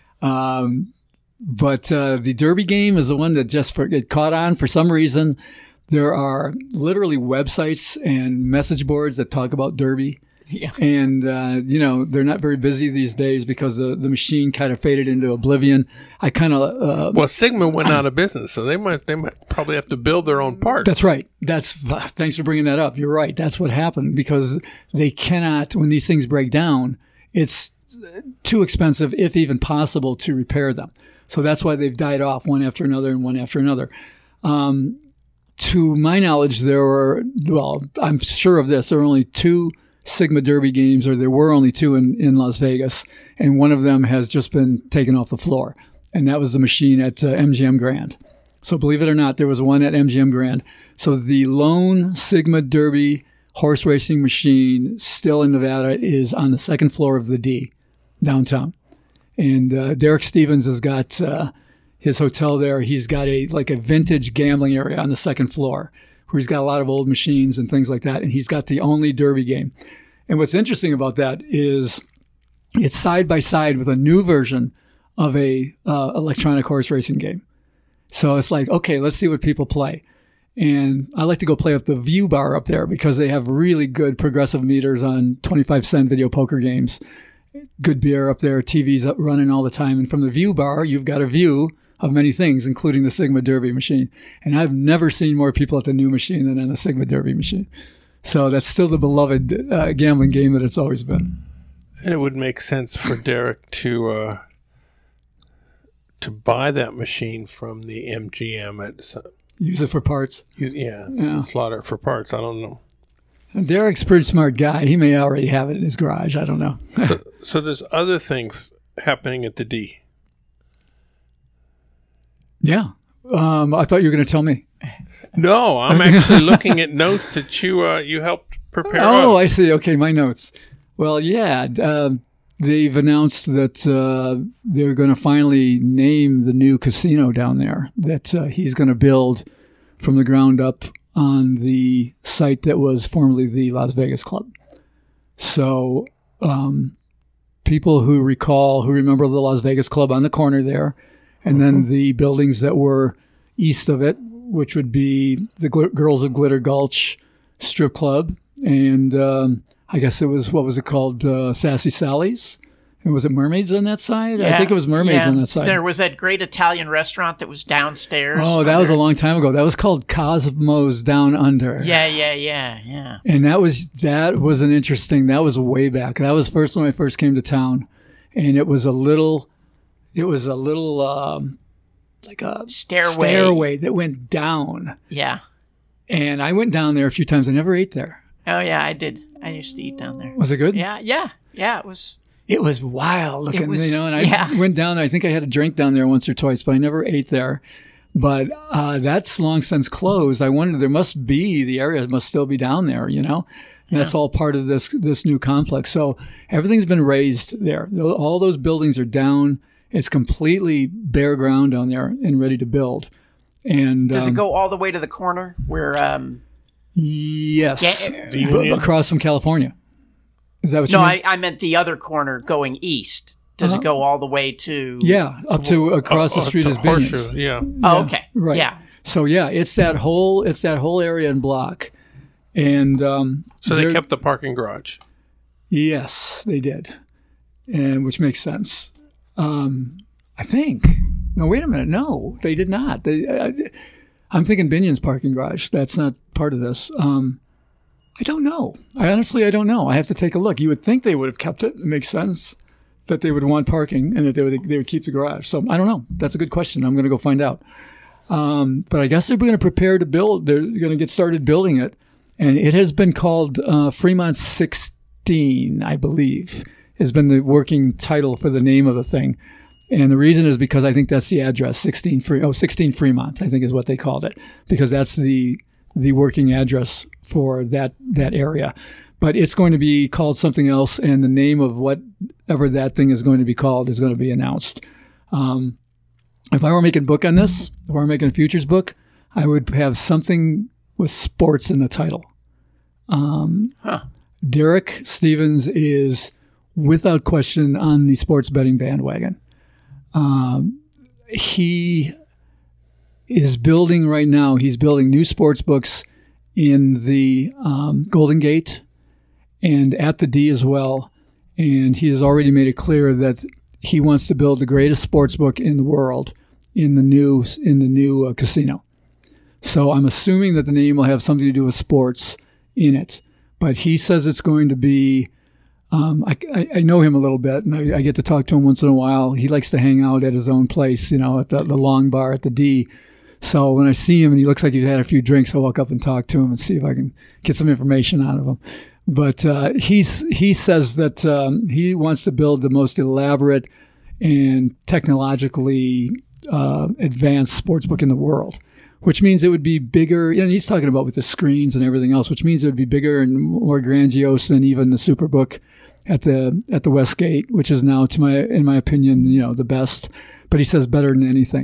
Um, but uh, the Derby game is the one that just for, it caught on for some reason. There are literally websites and message boards that talk about Derby. Yeah. And, uh, you know, they're not very busy these days because the, the machine kind of faded into oblivion. I kind of... Uh, well, Sigma went out of business, so they might they might probably have to build their own parts. That's right. That's thanks for bringing that up. You're right. That's what happened because they cannot, when these things break down, it's too expensive, if even possible, to repair them. So that's why they've died off one after another and one after another. Um, to my knowledge, there were, well, I'm sure of this, there are only two Sigma Derby games, or there were only two in, in Las Vegas, and one of them has just been taken off the floor, and that was the machine at uh, M G M Grand. So believe it or not, there was one at M G M Grand. So the lone Sigma Derby horse racing machine still in Nevada is on the second floor of the D downtown. And uh, Derek Stevens has got, uh, his hotel there, he's got a like a vintage gambling area on the second floor where he's got a lot of old machines and things like that. And he's got the only Derby game. And what's interesting about that is it's side by side with a new version of a uh, electronic horse racing game. So it's like, okay, let's see what people play. And I like to go play up the View Bar up there because they have really good progressive meters on twenty-five cent video poker games. Good beer up there, T V's up running all the time. And from the View Bar, you've got a view of many things, including the Sigma Derby machine. And I've never seen more people at the new machine than on the Sigma Derby machine. So that's still the beloved uh, gambling game that it's always been. And it would make sense for Derek to uh, to buy that machine from the M G M at some, use it for parts. Yeah, Yeah. slaughter it for parts. I don't know. And Derek's a pretty smart guy. He may already have it in his garage. I don't know. so, so there's other things happening at the D. Yeah. Um, I thought you were going to tell me. No, I'm actually looking at notes that you uh, you helped prepare. Oh, us. I see. Okay, my notes. Well, yeah, um, they've announced that uh, they're going to finally name the new casino down there that uh, he's going to build from the ground up on the site that was formerly the Las Vegas Club. So um, people who recall, who remember the Las Vegas Club on the corner there, and mm-hmm. then the buildings that were east of it, which would be the Gl- Girls of Glitter Gulch Strip Club, and um, I guess it was, what was it called, uh, Sassy Sally's? And was it Mermaids on that side? Yeah, I think it was Mermaids yeah. on that side. There was that great Italian restaurant that was downstairs. Oh, that under. was a long time ago. That was called Cosmos Down Under. Yeah, yeah, yeah, yeah. And that was that was an interesting, that was way back. That was first when I first came to town. And it was a little, it was a little, um, like a Stairway. stairway that went down. Yeah. And I went down there a few times. I never ate there. Oh, yeah, I did. I used to eat down there. Was it good? Yeah, yeah, yeah. It was. It was wild looking, It was- you know, and I yeah. went down there. I think I had a drink down there once or twice, but I never ate there. But uh, that's long since closed. I wondered, there must be, the area must still be down there, you know? And that's all part of this this new complex. So everything's been raised there. All those buildings are down. It's completely bare ground down there and ready to build. And Does um, it go all the way to the corner where? Um, Yes. Yeah. The B- Union? across from California. Is that what no, you mean? I, I meant the other corner going east. Does Uh-huh. it go all the way to? Yeah, up to across the Uh, street to is Horseshoe, Binions. yeah. Oh, okay. Right. Yeah. So yeah, it's that whole it's that whole area and block, and um, So they they're- kept the parking garage. yes, they did, and which makes sense. Um, I think. No, wait a minute. No, they did not. They. I, I'm thinking Binion's parking garage. That's not part of this. Um, I don't know. I honestly, I don't know. I have to take a look. You would think they would have kept it. It makes sense that they would want parking and that they would they would keep the garage. So I don't know. That's a good question. I'm going to go find out. Um, but I guess they're going to prepare to build. They're going to get started building it, and it has been called uh, Fremont sixteen, I believe, has been the working title for the name of the thing. And the reason is because I think that's the address, sixteen Fre- oh, sixteen Fremont, I think is what they called it, because that's the the working address for that that area. But it's going to be called something else, and the name of whatever that thing is going to be called is going to be announced. Um, if I were making a book on this, if I were making a futures book, I would have something with sports in the title. Um, Huh. Derek Stevens is, without question, on the sports betting bandwagon. Um, he is building right now, he's building new sports books in the um, Golden Gate and at the D as well. And he has already made it clear that he wants to build the greatest sports book in the world in the new in the new uh, casino. So I'm assuming that the name will have something to do with sports in it. But he says it's going to be Um, I, I, I know him a little bit, and I, I get to talk to him once in a while. He likes to hang out at his own place, you know, at the, the long bar at the D. So when I see him and he looks like he's had a few drinks, I'll walk up and talk to him and see if I can get some information out of him. But uh, he's he says that um, he wants to build the most elaborate and technologically uh, advanced sports book in the world, which means it would be bigger. You know, he's talking about with the screens and everything else, which means it would be bigger and more grandiose than even the Superbook at the at the Westgate, which is now, to my in my opinion, you know, the best. But he says better than anything.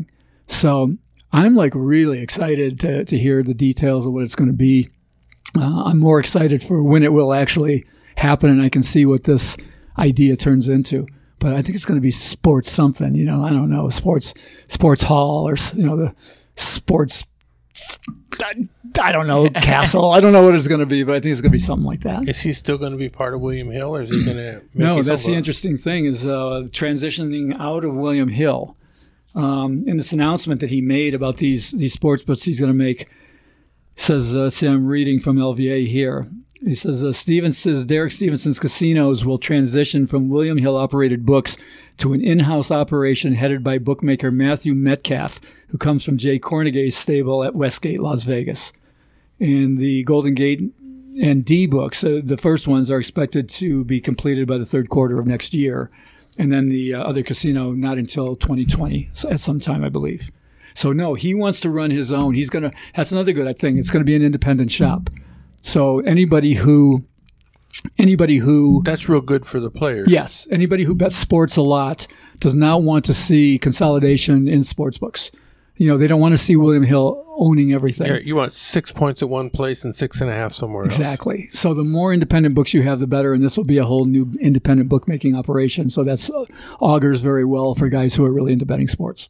So I'm like really excited to to hear the details of what it's going to be. Uh, I'm more excited for when it will actually happen, and I can see what this idea turns into. But I think it's going to be sports something, you know. I don't know, sports sports hall or you know the sports. I, I don't know, castle. I don't know what it's going to be, but I think it's going to be something like that. Is he still going to be part of William Hill, or is he going to? No, that's the interesting thing is uh, transitioning out of William Hill. Um, in this announcement that he made about these these sports books he's going to make, says, uh, see, I'm reading from L V A here. He says, uh, Stevenson's, Derek Stevenson's casinos will transition from William Hill operated books to an in-house operation headed by bookmaker Matthew Metcalf, who comes from Jay Cornegay's stable at Westgate, Las Vegas. And the Golden Gate and D books, uh, the first ones are expected to be completed by the third quarter of next year. And then the uh, other casino, not until twenty twenty, at some time, I believe. So, no, he wants to run his own. He's going to, that's another good thing. It's going to be an independent shop. So anybody who, anybody who, that's real good for the players. Yes, anybody who bets sports a lot does not want to see consolidation in sports books. You know, they don't want to see William Hill owning everything. Yeah, you want six points at one place and six and a half somewhere else. Exactly. So the more independent books you have, the better. And this will be a whole new independent bookmaking operation. So that's uh, augurs very well for guys who are really into betting sports.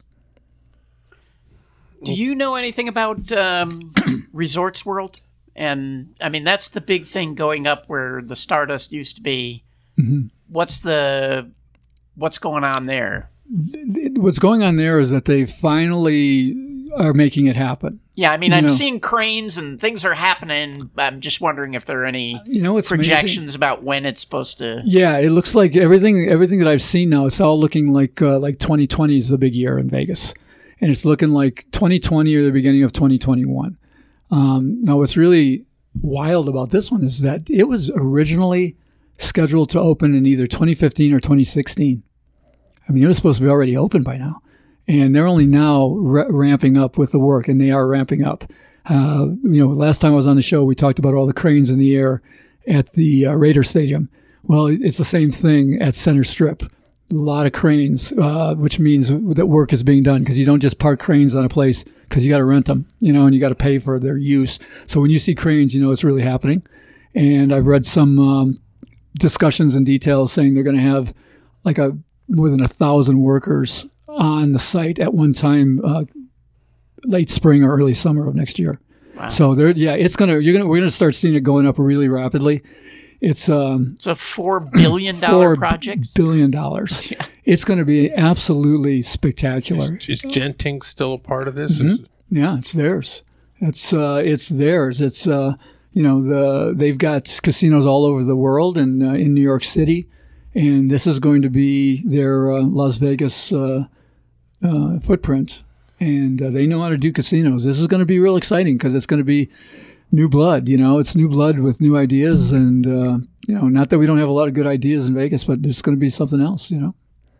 Do you know anything about um, Resorts World? And, I mean, that's the big thing going up where the Stardust used to be. Mm-hmm. What's the what's going on there? What's going on there is that they finally are making it happen. Yeah, I mean, you I'm know, seeing cranes and things are happening. I'm just wondering if there are any you know, it's projections amazing. about when it's supposed to... Yeah, it looks like everything everything that I've seen now, it's all looking like uh, like twenty twenty is the big year in Vegas. And it's looking like twenty twenty or the beginning of twenty twenty-one. Um, now, what's really wild about this one is that it was originally scheduled to open in either twenty fifteen or twenty sixteen. I mean, it was supposed to be already open by now. And they're only now ra- ramping up with the work, and they are ramping up. Uh, you know, last time I was on the show, we talked about all the cranes in the air at the uh, Raider Stadium. Well, it's the same thing at Center Strip. A lot of cranes, uh, which means that work is being done because you don't just park cranes on a place because you got to rent them, you know, and you got to pay for their use. So when you see cranes, you know it's really happening. And I've read some um, discussions and details saying they're going to have like a more than a thousand workers on the site at one time, uh, late spring or early summer of next year. Wow. So there, yeah, it's gonna you're gonna we're gonna start seeing it going up really rapidly. It's um, it's a four billion dollar project. Billion dollars. Yeah. It's going to be absolutely spectacular. Is, is Genting still a part of this? Mm-hmm. Yeah, it's theirs. It's uh, it's theirs. It's uh, you know the they've got casinos all over the world and uh, in New York City, and this is going to be their uh, Las Vegas uh, uh, footprint. And uh, they know how to do casinos. This is going to be real exciting because it's going to be new blood, you know, it's new blood with new ideas. And, uh, you know, not that we don't have a lot of good ideas in Vegas, but it's going to be something else, you know.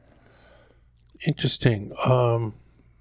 Interesting. Um,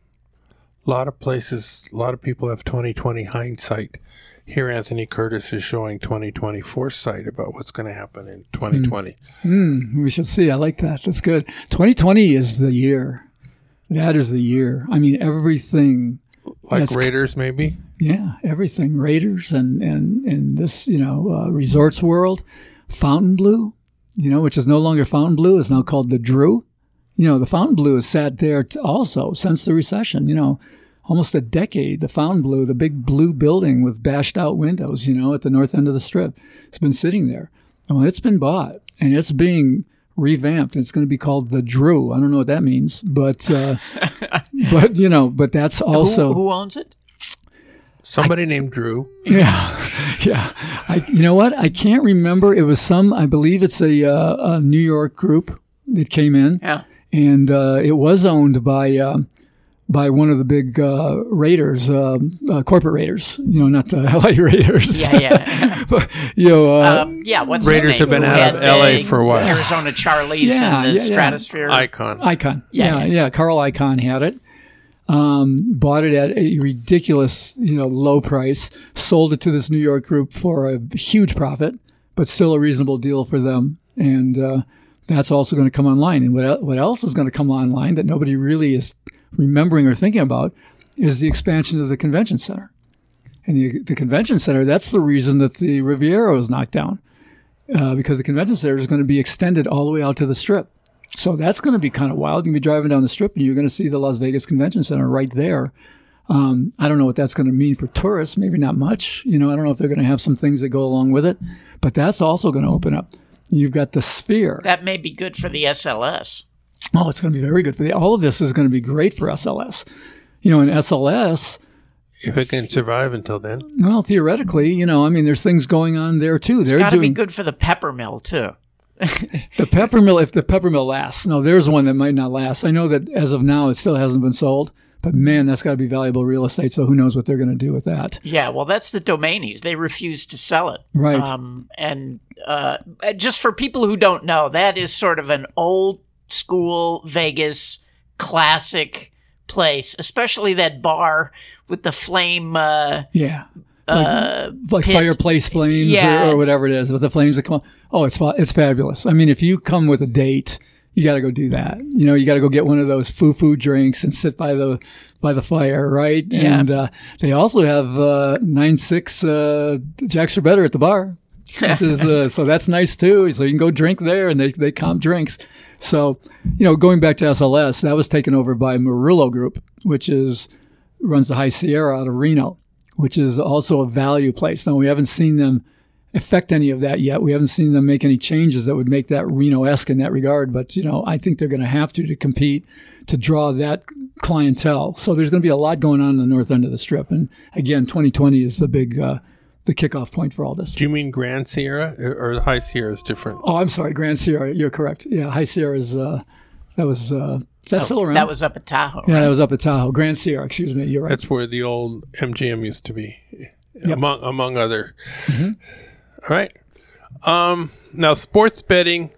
a lot of places, a lot of people have twenty twenty hindsight. Here, Anthony Curtis is showing twenty twenty foresight about what's going to happen in twenty twenty. Mm. Mm, we should see. I like that. That's good. twenty twenty is the year. That is the year. I mean, everything. Like Raiders, maybe? Yeah, everything. Raiders and, and, and this, you know, uh, Resorts World, Fontainebleau, you know, which is no longer Fontainebleau, is now called the Drew. You know, the Fontainebleau has sat there t- also since the recession, you know, almost a decade. The Fontainebleau, the big blue building with bashed out windows, you know, at the north end of the Strip, it's been sitting there. Well, it's been bought and it's being revamped. It's going to be called the Drew. I don't know what that means, but uh, but you know, but that's also who, who owns it? Somebody I, named Drew. Yeah, yeah. I, you know what? I can't remember. It was some. I believe it's a, uh, a New York group that came in. Yeah, and uh, it was owned by. Uh, by one of the big uh, Raiders, uh, uh, corporate Raiders, you know, not the L A Raiders. Yeah, yeah. but, you know, uh, um, yeah, what's Raiders his name? have been Who out of L A for a while. Arizona Charlies yeah, and the yeah, Stratosphere. Yeah. Icon. Icon. Yeah, yeah, yeah. yeah. Carl Icahn had it. Um, bought it at a ridiculous, you know, low price, sold it to this New York group for a huge profit, but still a reasonable deal for them. And uh, that's also going to come online. And what what else is going to come online that nobody really is remembering or thinking about is the expansion of the convention center. And the, the convention center, that's the reason that the Riviera was knocked down, uh, because the convention center is going to be extended all the way out to the Strip. So that's going to be kind of wild. You're going to be driving down the Strip and you're going to see the Las Vegas Convention Center right there. Um, I don't know what that's going to mean for tourists. Maybe not much. You know, I don't know if they're going to have some things that go along with it, but that's also going to open up. You've got the Sphere. That may be good for the S L S. Oh, it's going to be very good for the. All of this is going to be great for S L S. You know, in S L S, if it can survive until then. Well, theoretically, you know, I mean, there's things going on there too. It's They're got to doing be good for the pepper mill too. the pepper mill. If the pepper mill lasts, no, there's one that might not last. I know that as of now, it still hasn't been sold. But man, that's got to be valuable real estate. So who knows what they're going to do with that? Yeah, well, that's the Domanies. They refuse to sell it. Right. Um, and uh, just for people who don't know, that is sort of an old school Vegas classic place, especially that bar with the flame. Uh, yeah. Uh, like like pit. fireplace flames Yeah. or, or whatever it is with the flames that come on. Oh, it's fa- it's fabulous. I mean, if you come with a date, you got to go do that. You know, you got to go get one of those foo-foo drinks and sit by the by the fire, right? Yeah. And uh, they also have uh, nine six uh, Jacks are better at the bar, which is uh, so that's nice too. So you can go drink there, and they they comp drinks. So you know, going back to S L S, that was taken over by Murillo Group, which is runs the High Sierra out of Reno, which is also a value place. Now we haven't seen them affect any of that yet. We haven't seen them make any changes that would make that Reno-esque in that regard. But, you know, I think they're going to have to to compete to draw that clientele. So there's going to be a lot going on in the north end of the Strip. And again, twenty twenty is the big, uh, the kickoff point for all this. Do you mean Grand Sierra or the High Sierra is different? Oh, I'm sorry. Grand Sierra. You're correct. Yeah. High Sierra is, uh, that was, uh, that's So still around. That was up at Tahoe. yeah, right? that was up at Tahoe. Grand Sierra, excuse me. You're right. That's where the old M G M used to be, Yep. among among other. All right. Um, now, sports betting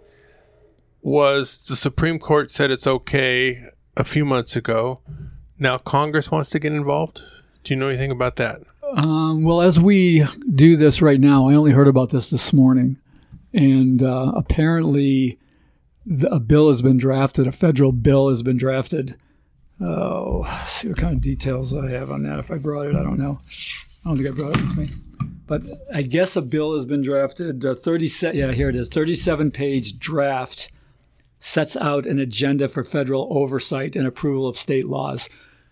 was the Supreme Court said it's okay a few months ago. Now Congress wants to get involved. Do you know anything about that? Um, well, as we do this right now, I only heard about this this morning, and uh, apparently the, a bill has been drafted, a federal bill has been drafted. Oh, let's see what kind of details I have on that. If I brought it, I don't know. I don't think I brought it with me. But I guess a bill has been drafted. Uh, thirty-seven, yeah, here it is. thirty-seven page draft sets out an agenda for federal oversight and approval of state laws.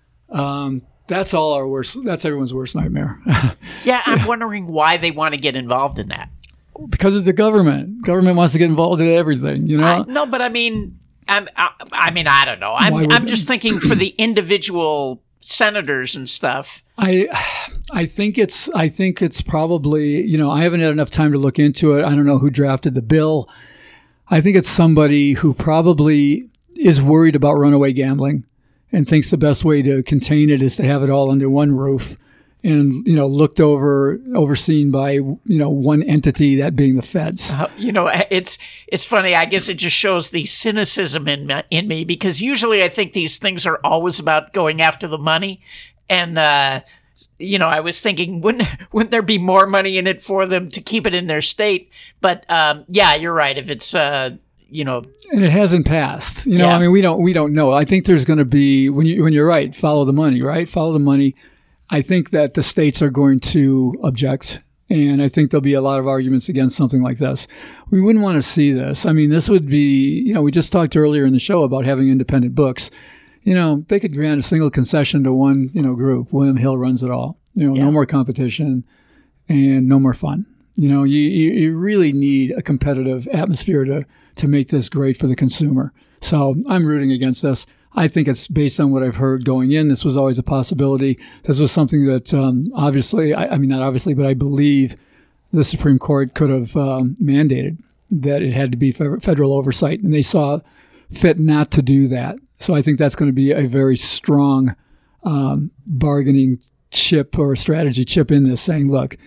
Um, that's all our worst. That's everyone's worst nightmare. Yeah, I'm wondering why they want to get involved in that. Because it's the government. Government wants to get involved in everything, you know? I, no, but I mean, I'm, I, I mean, I don't know. I'm, Why would I'm they? just thinking for the individual senators and stuff. I, I think it's, I think it's probably, you know, I haven't had enough time to look into it. I don't know who drafted the bill. I think it's somebody who probably is worried about runaway gambling and thinks the best way to contain it is to have it all under one roof and, you know, looked over, overseen by, you know, one entity, that being the feds. Uh, you know, it's it's funny. I guess it just shows the cynicism in me, in me because usually I think these things are always about going after the money. And, uh, you know, I was thinking, wouldn't, wouldn't there be more money in it for them to keep it in their state? But, um, yeah, you're right. If it's, uh, you know, and it hasn't passed, you know, Yeah. I mean, we don't, we don't know. I think there's going to be, when you, when you're right, follow the money, right? Follow the money. I think that the states are going to object. And I think there'll be a lot of arguments against something like this. We wouldn't want to see this. I mean, this would be, you know, we just talked earlier in the show about having independent books. You know, they could grant a single concession to one, you know, group. William Hill runs it all. You know, Yeah. no more competition and no more fun. You know, you, you, you really need a competitive atmosphere to, to make this great for the consumer. So I'm rooting against this. I think it's based on what I've heard going in. This was always a possibility. This was something that um, obviously, I, I mean, not obviously, but I believe the Supreme Court could have um, mandated that it had to be fe- federal oversight. And they saw fit not to do that. So I think that's going to be a very strong um, bargaining chip or strategy chip in this, saying, look,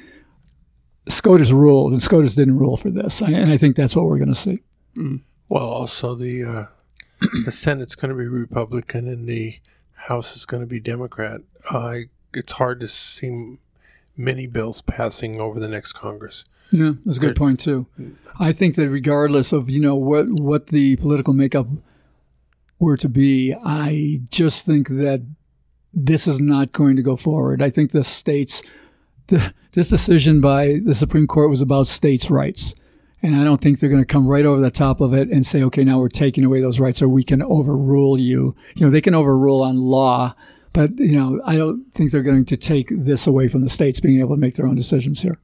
SCOTUS ruled and SCOTUS didn't rule for this. And I think that's what we're going to see. Well, also the uh, the Senate's going to be Republican and the House is going to be Democrat. Uh, it's hard to see many bills passing over the next Congress. Yeah, that's a good point too. I think that regardless of, you know, what what the political makeup were to be, I just think that this is not going to go forward. I think the states, the, this decision by the Supreme Court was about states' rights. And I don't think they're going to come right over the top of it and say, okay, now we're taking away those rights or we can overrule you. You know, they can overrule on law, but, you know, I don't think they're going to take this away from the states being able to make their own decisions here.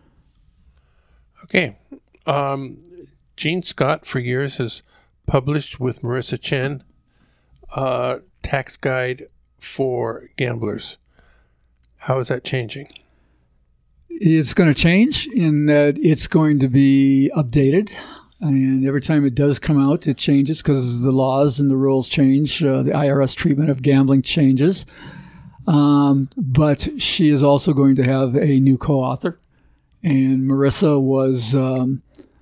Okay. Um, Gene Scott, for years, has published with Marissa Chen uh, tax guide for gamblers. How is that changing? It's going to change in that it's going to be updated. And every time it does come out, it changes because the laws and the rules change. Uh, the I R S treatment of gambling changes. Um, but she is also going to have a new co-author. And Marissa was um,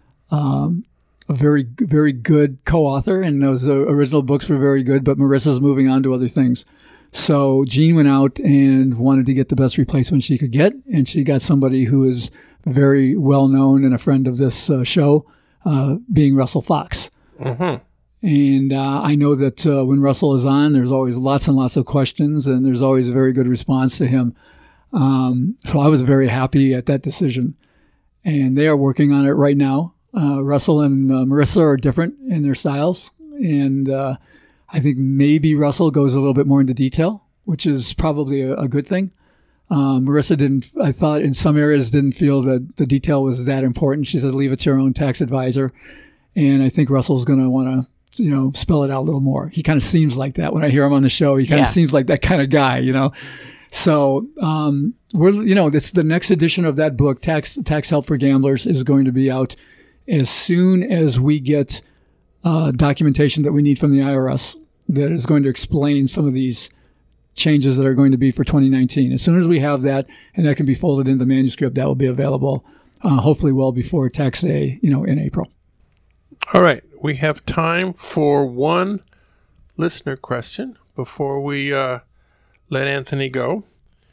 um, a very, very good co-author. And those original books were very good. But Marissa's moving on to other things. So Jean went out and wanted to get the best replacement she could get, and she got somebody who is very well known and a friend of this uh, show, uh, being Russell Fox. Mm-hmm. And uh, I know that uh, when Russell is on, there's always lots and lots of questions, and there's always a very good response to him. Um, so I was very happy at that decision. And they are working on it right now. Uh, Russell and uh, Marissa are different in their styles, and uh, I think maybe Russell goes a little bit more into detail, which is probably a, a good thing. Um, Marissa didn't, I thought in some areas didn't feel that the detail was that important. She said, leave it to your own tax advisor. And I think Russell's going to want to, you know, spell it out a little more. He kind of seems like that. When I hear him on the show, he kind Yeah. of seems like that kind of guy, you know. So um, we're, you know, this the next edition of that book, Tax Tax Help for Gamblers, is going to be out as soon as we get uh, documentation that we need from the I R S that is going to explain some of these changes that are going to be for twenty nineteen. As soon as we have that, and that can be folded into the manuscript, that will be available, uh, hopefully well before tax day, you know, in April. All right. We have time for one listener question before we uh, let Anthony go.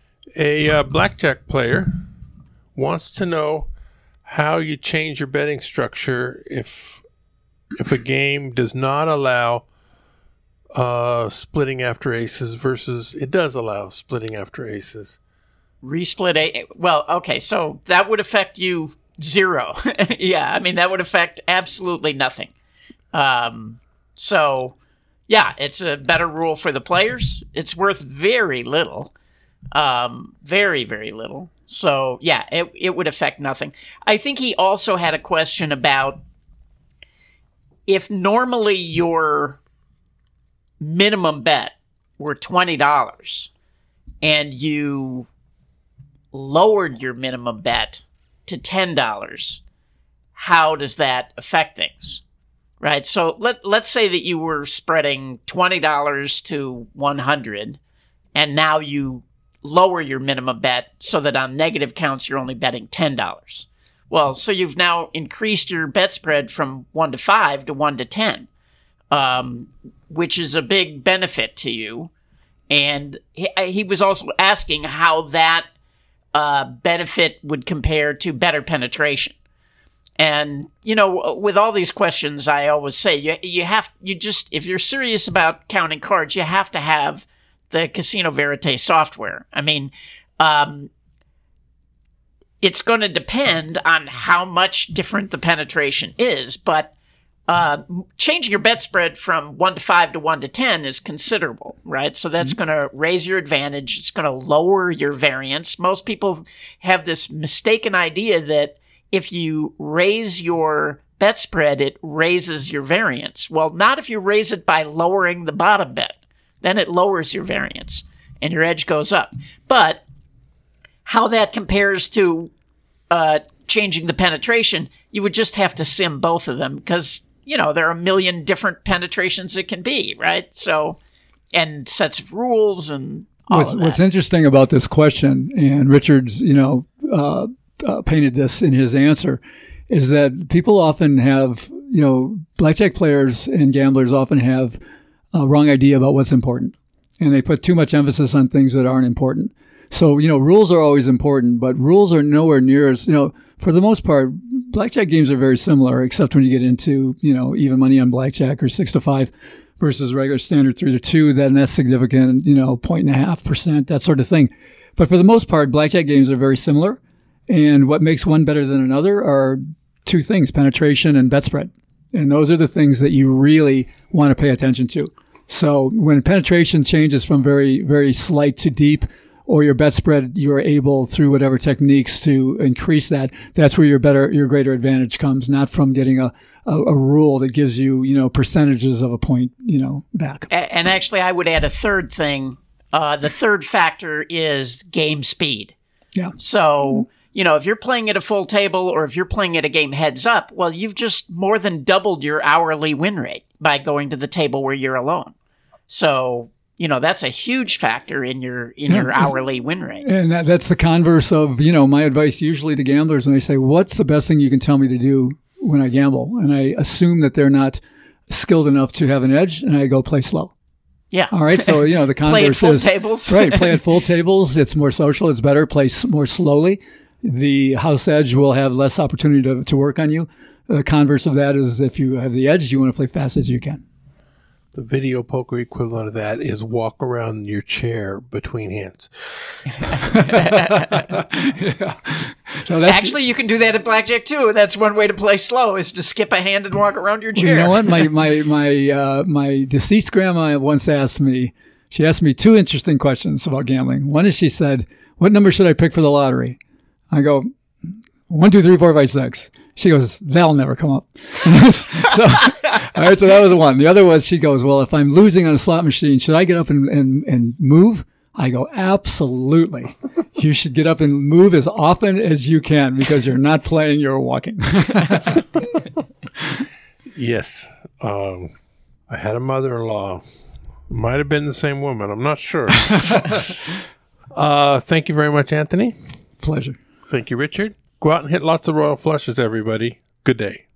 A uh, blackjack player wants to know how you change your betting structure if if a game does not allow uh, splitting after aces versus it does allow splitting after aces. Resplit a well, okay, so that would affect you zero. Yeah, I mean that would affect absolutely nothing. Um, so yeah, it's a better rule for the players. It's worth very little, um, very very little. So yeah, it it would affect nothing. I think he also had a question about if normally your minimum bet were twenty dollars and you lowered your minimum bet to ten dollars, how does that affect things? Right? So let, let's say that you were spreading twenty dollars to one hundred and now you lower your minimum bet so that on negative counts you're only betting ten dollars. Well, so you've now increased your bet spread from one to five to one to ten. Um, which is a big benefit to you. And he, he was also asking how that uh, benefit would compare to better penetration. And, you know, with all these questions, I always say, you, you have, you just, if you're serious about counting cards, you have to have the Casino Verite software. I mean, um, it's going to depend on how much different the penetration is, but Uh, changing your bet spread from one to five to one to ten is considerable, right? So that's mm-hmm. going to raise your advantage. It's going to lower your variance. Most people have this mistaken idea that if you raise your bet spread, it raises your variance. Well, not if you raise it by lowering the bottom bet. Then it lowers your variance and your edge goes up. But how that compares to uh, changing the penetration, you would just have to sim both of them because you know, there are a million different penetrations it can be, right? So, and sets of rules and all what's, of that. What's interesting about this question, and Richard's, you know, uh, uh, painted this in his answer, is that people often have, you know, blackjack players and gamblers often have a wrong idea about what's important. And they put too much emphasis on things that aren't important. So, you know, rules are always important, but rules are nowhere near as, you know, for the most part, blackjack games are very similar, except when you get into, you know, even money on blackjack or six to five. versus regular standard three to two, then that's significant, you know, point and a half percent, that sort of thing. But for the most part, blackjack games are very similar. And what makes one better than another are two things, penetration and bet spread. And those are the things that you really want to pay attention to. So when penetration changes from very, very slight to deep, or your bet spread, you're able through whatever techniques to increase that. That's where your better, your greater advantage comes, not from getting a, a, a rule that gives you, you know, percentages of a point, you know, back. And actually, I would add a third thing. Uh, the third factor is game speed. Yeah. So, you know, if you're playing at a full table or if you're playing at a game heads up, well, you've just more than doubled your hourly win rate by going to the table where you're alone. So, you know, that's a huge factor in your in Yeah, your hourly win rate. And that, that's the converse of, you know, my advice usually to gamblers when they say, what's the best thing you can tell me to do when I gamble? And I assume that they're not skilled enough to have an edge, and I go play slow. Yeah. All right. So, you know, the converse Play at full is tables. right. Play at full tables. It's more social. It's better. Play s- more slowly. The house edge will have less opportunity to, to work on you. The converse of that is if you have the edge, you want to play fast as you can. The video poker equivalent of that is walk around your chair between hands. Yeah. So that's, Actually, you can do that at blackjack too. That's one way to play slow, is to skip a hand and walk around your chair. you know what? My my my uh, my deceased grandma once asked me. She asked me two interesting questions about gambling. One is she said, "What number should I pick for the lottery?" I go, one, two, three, four, five, six. She goes, that'll never come up. so, all right, so that was one. The other was, she goes, well, if I'm losing on a slot machine, should I get up and, and, and move? I go, absolutely. You should get up and move as often as you can because you're not playing, you're walking. Yes. Um, I had a mother-in-law. Might have been the same woman. I'm not sure. uh, thank you very much, Anthony. Pleasure. Thank you, Richard. Go out and hit lots of royal flushes, everybody. Good day.